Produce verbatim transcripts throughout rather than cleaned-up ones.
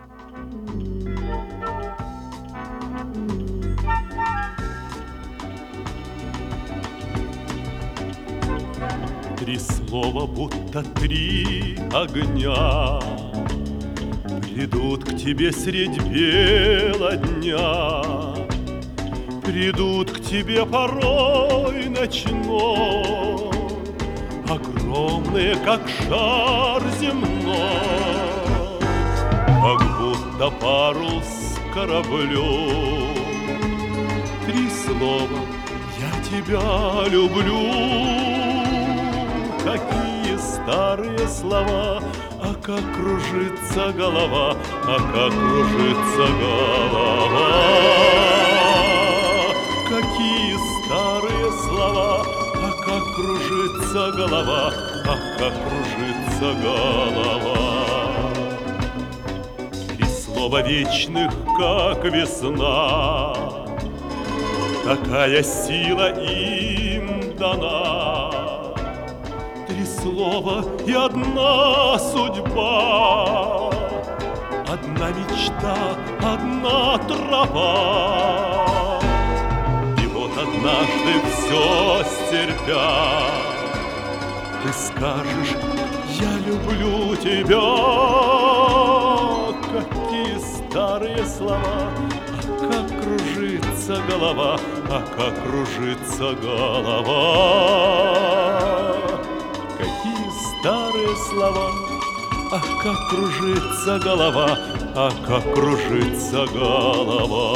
Три слова, будто три огня, придут к тебе средь бела дня, придут к тебе порой ночной, огромные, как шар земной, как будто парус кораблю. Три слова: я тебя люблю. Какие старые слова, а как кружится голова, а как кружится голова. Какие старые слова, а как кружится голова, а как кружится голова. Три слова вечных, как весна, такая сила им дана. Три слова и одна судьба, одна мечта, одна тропа. И вот однажды все стерпя, ты скажешь: я люблю тебя. Какие старые слова, а как кружится голова, а как кружится голова. Какие старые слова, ах, как кружится голова, ах, как кружится голова.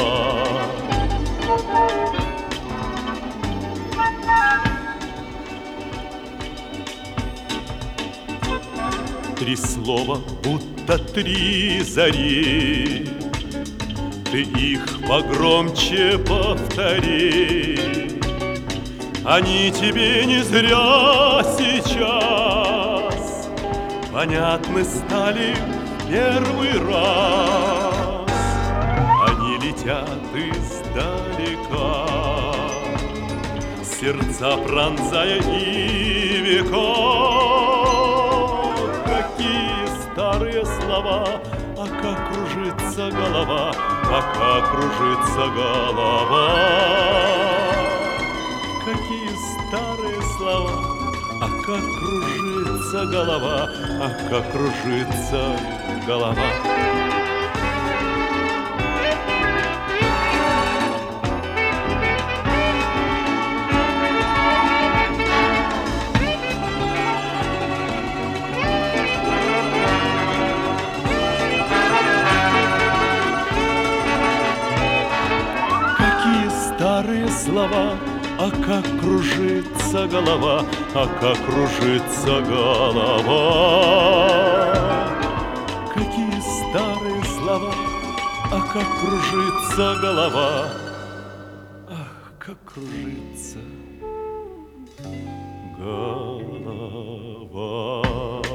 Три слова, будто три зари, ты их погромче повтори. Они тебе не зря сейчас понятны стали первый раз. Они летят издалека, сердца пронзая и века. Какие старые слова, а как кружится голова, а как кружится голова. Какие старые слова, а как кружится голова, а как кружится голова. Какие старые слова, а как кружится голова, а как кружится голова. Какие старые слова, а как кружится голова, ах, как кружится голова.